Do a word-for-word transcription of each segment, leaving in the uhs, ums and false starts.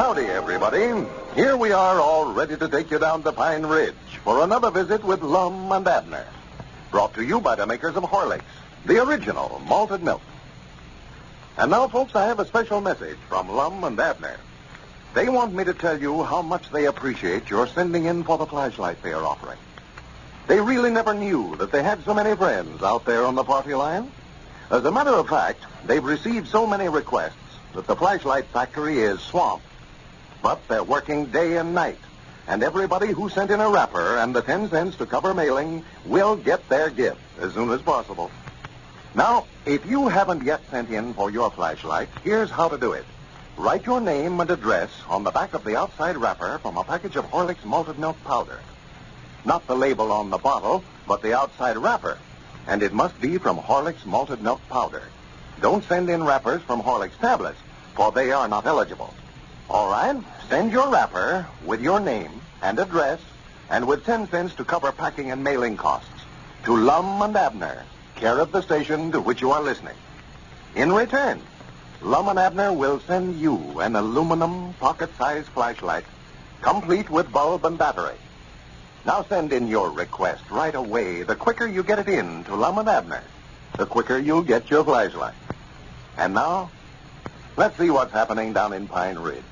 Howdy, everybody. Here we are, all ready to take you down to Pine Ridge for another visit with Lum and Abner. Brought to you by the makers of Horlicks, the original malted milk. And now, folks, I have a special message from Lum and Abner. They want me to tell you how much they appreciate your sending in for the flashlight they are offering. They really never knew that they had so many friends out there on the party line. As a matter of fact, they've received so many requests that the flashlight factory is swamped. But they're working day and night, and everybody who sent in a wrapper and the ten cents to cover mailing will get their gift as soon as possible. Now, if you haven't yet sent in for your flashlight, here's how to do it. Write your name and address on the back of the outside wrapper from a package of Horlicks malted milk powder. Not the label on the bottle, but the outside wrapper. And it must be from Horlicks malted milk powder. Don't send in wrappers from Horlicks tablets, for they are not eligible. All right, send your wrapper with your name and address and with ten cents to cover packing and mailing costs to Lum and Abner, care of the station to which you are listening. In return, Lum and Abner will send you an aluminum pocket-sized flashlight, complete with bulb and battery. Now send in your request right away. The quicker you get it in to Lum and Abner, the quicker you'll get your flashlight. And now, let's see what's happening down in Pine Ridge.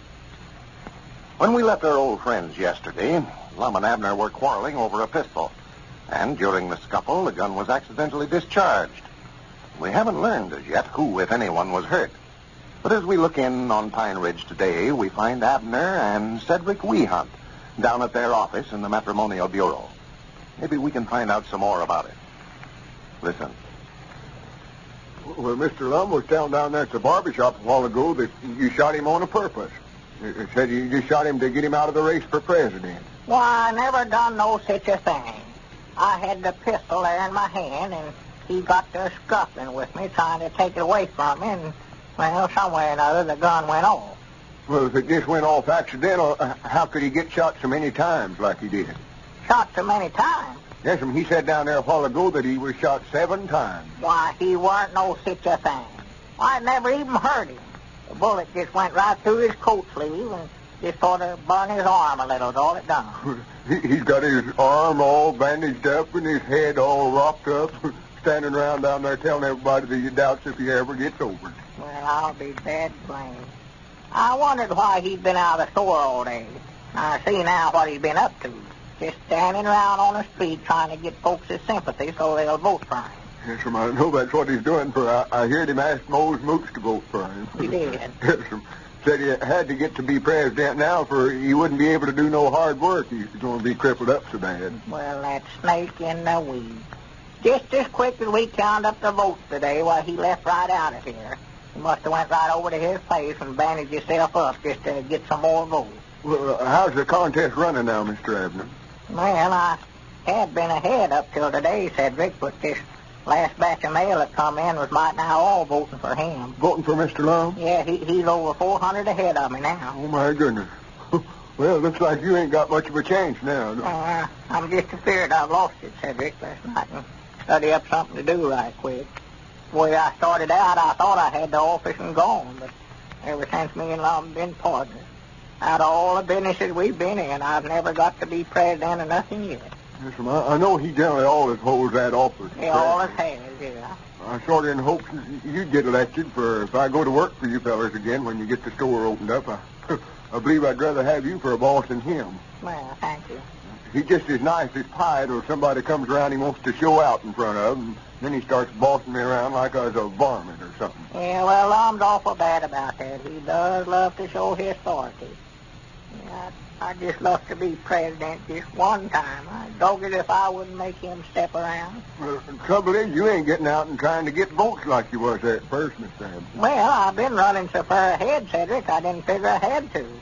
When we left our old friends yesterday, Lum and Abner were quarreling over a pistol. And during the scuffle, the gun was accidentally discharged. We haven't learned as yet who, if anyone, was hurt. But as we look in on Pine Ridge today, we find Abner and Cedric Weehunt down at their office in the Matrimonial Bureau. Maybe we can find out some more about it. Listen. Well, Mister Lum was down down there at the barber shop a while ago that you shot him on a purpose. It said you just shot him to get him out of the race for president. Well, I never done no such a thing. I had the pistol there in my hand, and he got to scuffling with me, trying to take it away from me, and, well, somewhere or another, the gun went off. Well, if it just went off accidental, how could he get shot so many times like he did? Shot so many times? Yes, and he said down there a while ago that he was shot seven times. Why, he weren't no such a thing. I never even heard him. The bullet just went right through his coat sleeve and just sort of burned his arm a little, all it done. he, he's got his arm all bandaged up and his head all wrapped up, standing around down there telling everybody that he doubts if he ever gets over it. Well, I'll be dead blamed. I wondered why he'd been out of the store all day. I see now what he's been up to. Just standing around on the street trying to get folks' sympathy so they'll vote for him. Yes, sir, I know that's what he's doing, for I, I heard him ask Mose Moots to vote for him. He did? Yes, sir. Said he had to get to be president now, for he wouldn't be able to do no hard work. He's going to be crippled up so bad. Well, that snake in the weeds. Just as quick as we counted up the votes today, why, he left right out of here. He must have went right over to his place and bandaged himself up just to get some more votes. Well, uh, how's the contest running now, Mister Abner? Well, I had been ahead up till today, Cedric, but this last batch of mail that come in was right now all voting for him. Voting for Mister Lum? Yeah, he, he's over four hundred ahead of me now. Oh, my goodness. Well, looks like you ain't got much of a chance now. No? Uh, I'm just afraid I've lost it, Cedric, last night, and study up something to do right quick. The way I started out, I thought I had the office and gone, but ever since me and Lum been partners, out of all the businesses we've been in, I've never got to be president of nothing yet. Yes, sir. I, I know he generally always holds that office. He always has, yeah. I sort of in hopes you'd get elected for if I go to work for you fellas again when you get the store opened up. I, I believe I'd rather have you for a boss than him. Well, thank you. He's just as nice as pie till somebody comes around he wants to show out in front of, and then he starts bossing me around like I was a varmint or something. Yeah, well, Lum's awful bad about that. He does love to show his authority. Yeah, I'd just love to be president just one time. I'd dog it if I wouldn't make him step around. Well, the trouble is you ain't getting out and trying to get votes like you was there at first, Mister Abner. Well, I've been running so far ahead, Cedric, I didn't figure I had to.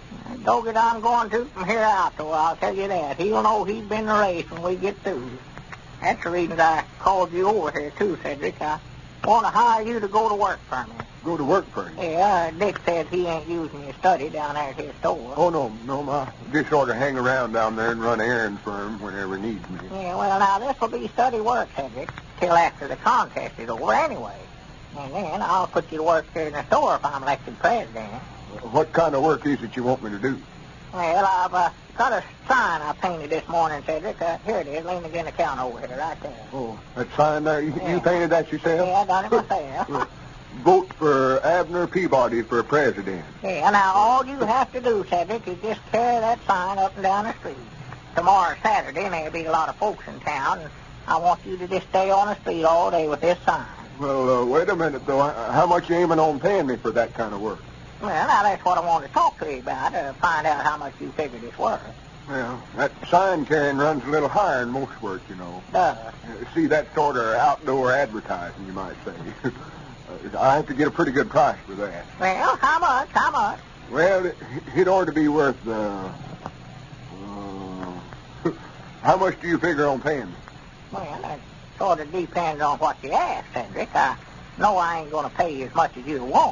Dog it, I'm going to from here out, though, I'll tell you that. He'll know he's been in the race when we get through. That's the reason I called you over here, too, Cedric. I want to hire you to go to work for me. Go to work for him? Yeah, Dick said he ain't using your study down there at his store. Oh, no, no, ma. Just sort of hang around down there and run errands for him whenever he needs me. Yeah, well, now, this will be study work, Cedric, till after the contest is over anyway. And then I'll put you to work here in the store if I'm elected president. What kind of work is it you want me to do? Well, I've uh, got a sign I painted this morning, Cedric. Uh, here it is, leaning against the counter over here, right there. Oh, that sign there, you, Yeah. you painted that yourself? Yeah, I done it myself. Vote for Abner Peabody for president. Yeah, now all you have to do, Cedric, is just carry that sign up and down the street. Tomorrow's Saturday, and there'll be a lot of folks in town, and I want you to just stay on the street all day with this sign. Well, uh, wait a minute, though. How much you aiming on paying me for that kind of work? Well, now that's what I want to talk to you about, to find out how much you figured it's worth. Well, that sign carrying runs a little higher than most work, you know. Does. Uh, see, that's sort of outdoor advertising, you might say. uh, I have to get a pretty good price for that. Well, how much? How much? Well, it, it ought to be worth, uh, uh, how much do you figure on paying me? Well, that sort of depends on what you ask, Cedric. I know I ain't going to pay you as much as you want.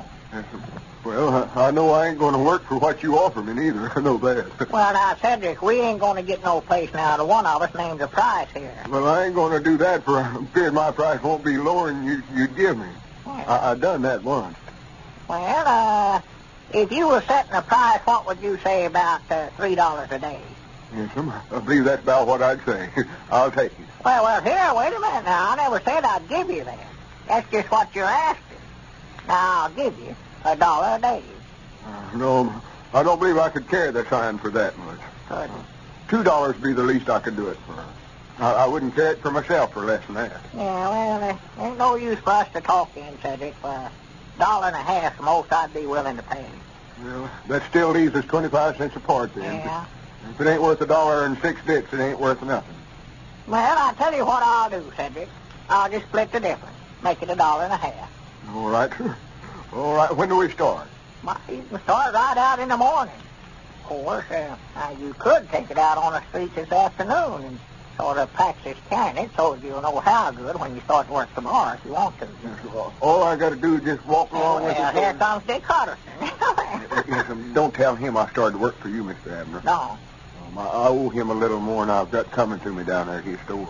Well, I, I know I ain't going to work for what you offer me neither. I know that. Well, now, Cedric, we ain't going to get no place now. The one of us names a price here. Well, I ain't going to do that, for I'm feared my price won't be lower than you, you'd give me. Well, I, I done that once. well uh, if you were setting a price, what would you say about uh, three dollars a day? Yes, sir. I believe that's about what I'd say. I'll take it. Well, well, here, wait a minute now. I never said I'd give you that. That's just what you're asking. Now, I'll give you a dollar a day. Uh, no, I don't believe I could carry the sign for that much. Good. Two dollars would be the least I could do it for. I, I wouldn't carry it for myself for less than that. Yeah, well, there ain't no use for us to talk in, Cedric. For a dollar and a half the most I'd be willing to pay. Well, that still leaves us twenty-five cents apart then. Yeah. If it ain't worth a dollar and six bits, it ain't worth nothing. Well, I'll tell you what I'll do, Cedric. I'll just split the difference. Make it a dollar and a half. All right, sir. All right, when do we start? Well, you can start right out in the morning. Of course, uh, now you could take it out on the street this afternoon and sort of practice carrying it so you'll know how good when you start work tomorrow if you want to. All I got to do is just walk along well, with it. here comes Dick Hutterson. Yes, um, don't tell him I started to work for you, Mister Abner. No. Um, I, I owe him a little more than I've got coming to me down there at his store.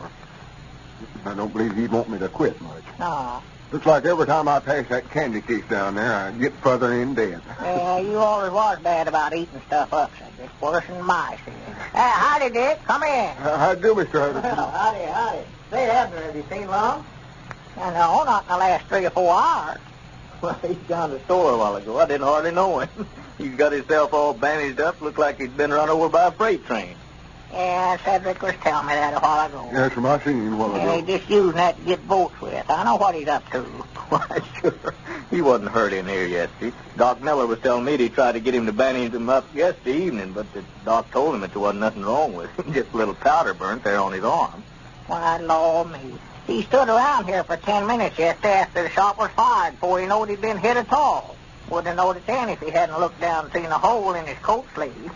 I don't believe he'd want me to quit much. No. Looks like every time I pass that candy case down there, I get further in debt. Yeah, you always was bad about eating stuff up, Cedric. Worse than mice here. Hey, howdy, Dick. Come in. Uh, how do, Mister Well, Hutterson? howdy, howdy. Say, Abner, have you seen Lum? Uh, no, not in the last three or four hours. Well, he's down the store a while ago. I didn't hardly know him. He's got himself all bandaged up. Looked like he'd been run over by a freight train. Yeah, Cedric was telling me that a while ago. Yes, from I seen him a while Yeah, ago. he's just using that to get votes with. I know what he's up to. Why, sure. He wasn't hurt in here yesterday. Doc Miller was telling me they tried to get him to bandage him up yesterday evening, but the doc told him that there wasn't nothing wrong with him. Just a little powder burnt there on his arm. Why, Lord me. He stood around here for ten minutes yesterday after the shot was fired before he knowed he'd been hit at all. Wouldn't have known it then if he hadn't looked down and seen a hole in his coat sleeve.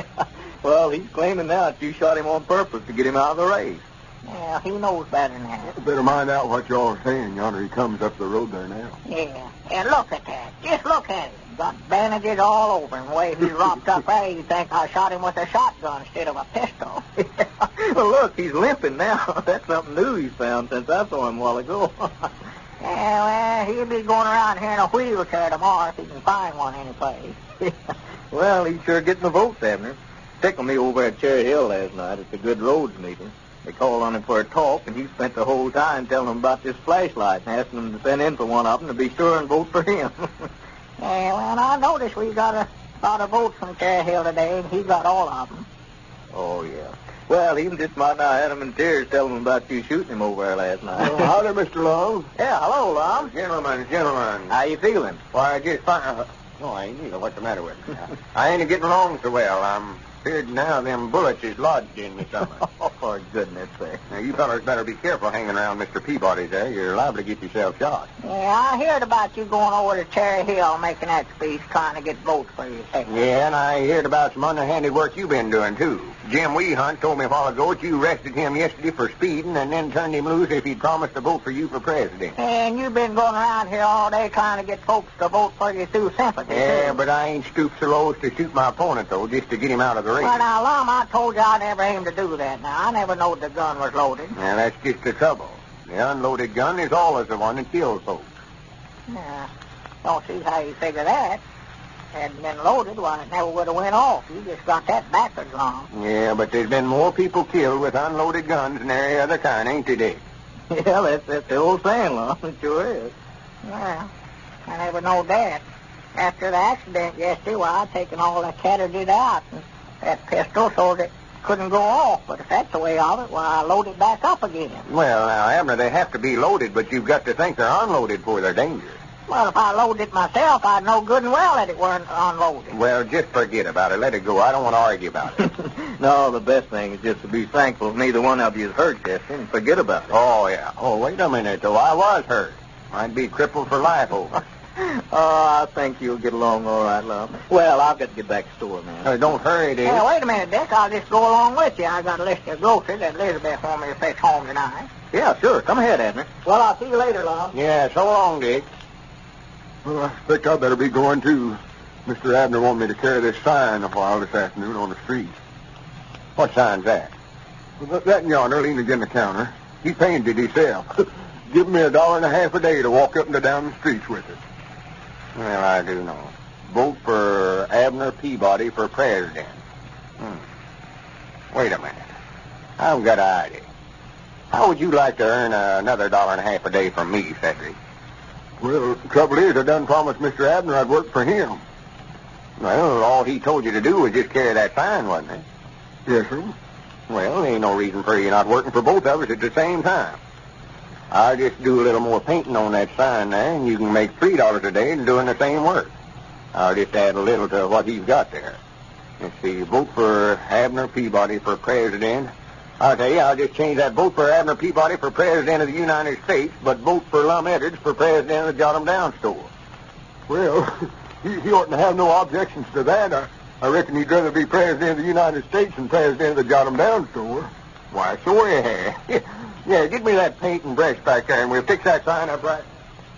Well, he's claiming now that you shot him on purpose to get him out of the race. Yeah, he knows better than that. Better mind out what y'all are saying yonder. He comes up the road there now. Yeah. And look at that. Just look at him. Got bandages all over him. The way he's wrapped up there, you'd think I shot him with a shotgun instead of a pistol. Well, look, he's limping now. That's something new he's found since I saw him a while ago. Yeah, well, he'll be going around here in a wheelchair tomorrow if he can find one anyplace. Well, he's sure getting the votes, Abner. Tickled me over at Cherry Hill last night at the Good Roads meeting. They called on him for a talk, and he spent the whole time telling them about this flashlight and asking them to send in for one of them to be sure and vote for him. Yeah, well, I noticed we got a lot of votes from Cherry Hill today, and he got all of them. Oh, yeah. Well, even just might not had him in tears telling him about you shooting him over there last night. Well, howdy, Mister Long. Yeah, hello, Lum. Gentlemen, gentlemen. How you feeling? Why, I just find... Uh, no, I ain't either. What's the matter with me? I ain't getting along so well. I'm feared now them bullets is lodged in me somewhere. Oh, for goodness sake. Now, you fellas better be careful hanging around Mister Peabody there. You're liable to get yourself shot. Yeah, I heard about you going over to Cherry Hill making that speech trying to get votes for yourself. Yeah, and I heard about some underhanded work you've been doing, too. Jim Weehunt told me a while ago that you arrested him yesterday for speeding and then turned him loose if he'd promised to vote for you for president. And you've been going around here all day trying to get folks to vote for you through sympathy, Yeah, too. but I ain't stooped so low as to shoot my opponent, though, just to get him out of the race. Well, now, Lum, I told you I never aimed to do that. Now, I never knowed the gun was loaded. Now, that's just the trouble. The unloaded gun is always the one that kills folks. Yeah, don't see how you figure that. hadn't been loaded, why, it never would have went off. You just got that backwards, Lum. Yeah, but there's been more people killed with unloaded guns than any other kind, ain't there, Dick? Yeah, that's, that's the old saying, Lum. It sure is. Well, I never knowed that. After the accident yesterday, why, I taken all the cartridges out and that pistol so that it couldn't go off. But if that's the way of it, why, I load it back up again. Well, now, Abner, they have to be loaded, but you've got to think they're unloaded for their danger. Well, if I loaded it myself, I'd know good and well that it weren't unloaded. Well, just forget about it. Let it go. I don't want to argue about it. No, the best thing is just to be thankful neither one of you is hurt, Chester, and forget about it. Oh, yeah. Oh, wait a minute, though. I was hurt. I'd be crippled for life over. Oh, I think you'll get along all right, Lum. Well, I've got to get back to the store, man. Uh, don't hurry, Dick. Hey, wait a minute, Dick. I'll just go along with you. I got a list of groceries that Elizabeth wanted me to fetch home tonight. Yeah, sure. Come ahead, Abner. Well, I'll see you later, Lum. Yeah, so long, Dick. Well, I think I better be going, too. Mister Abner wanted me to carry this sign a while this afternoon on the street. What sign's that? Well, that yonder leaning against the counter. He painted it himself. Give me a dollar and a half a day to walk up and down the streets with it. Well, I do know. Vote for Abner Peabody for president. Hmm. Wait a minute. I've got an idea. How would you like to earn uh, another dollar and a half a day from me, Cedric? Well, the trouble is, I done promised Mister Abner I'd work for him. Well, all he told you to do was just carry that sign, wasn't it? Yes, sir. Well, there ain't no reason for you not working for both of us at the same time. I'll just do a little more painting on that sign there, and you can make three dollars a day and doing the same work. I'll just add a little to what he's got there. Let's see, vote for Abner Peabody for president. I'll tell you, I'll just change that vote for Abner Peabody for president of the United States, but vote for Lum Edwards for president of the Jot 'em Down store. Well, he, he oughtn't to have no objections to that. I, I reckon he'd rather be president of the United States than president of the Jot 'em Down store. Why, sure he has. Yeah, get me that paint and brush back there, and we'll fix that sign up right.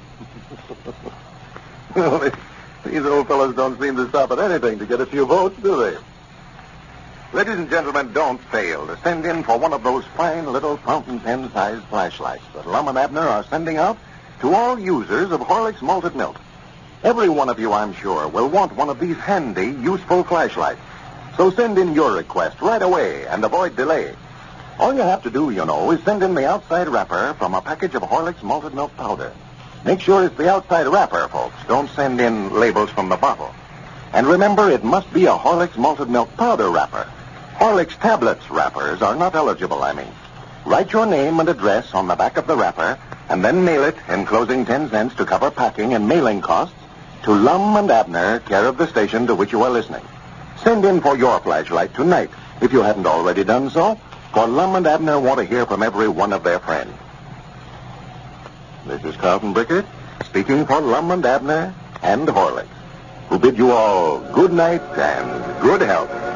Well, these old fellows don't seem to stop at anything to get a few votes, do they? Ladies and gentlemen, don't fail to send in for one of those fine little fountain pen-sized flashlights that Lum and Abner are sending out to all users of Horlicks Malted Milk. Every one of you, I'm sure, will want one of these handy, useful flashlights. So send in your request right away and avoid delay. All you have to do, you know, is send in the outside wrapper from a package of Horlicks Malted Milk powder. Make sure it's the outside wrapper, folks. Don't send in labels from the bottle. And remember, it must be a Horlicks Malted Milk powder wrapper. Horlicks tablets wrappers are not eligible, I mean. Write your name and address on the back of the wrapper, and then mail it, enclosing ten cents to cover packing and mailing costs, to Lum and Abner, care of the station to which you are listening. Send in for your flashlight tonight, if you haven't already done so, for Lum and Abner want to hear from every one of their friends. This is Carlton Brickert, speaking for Lum and Abner and Horlicks, who bid you all good night and good health.